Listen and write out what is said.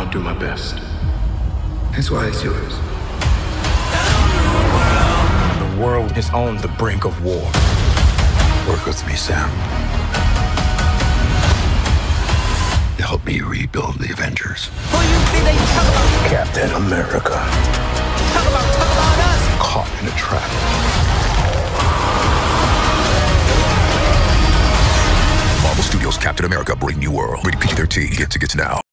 I'll do my best. That's why it's yours. The world is on the brink of war. Work with me, Sam. Help me rebuild the Avengers. Who you think they talk about? Captain America. Talk about us. Caught in a trap. Marvel Studios' Captain America: Brave New World. Rated PG-13. Get tickets now.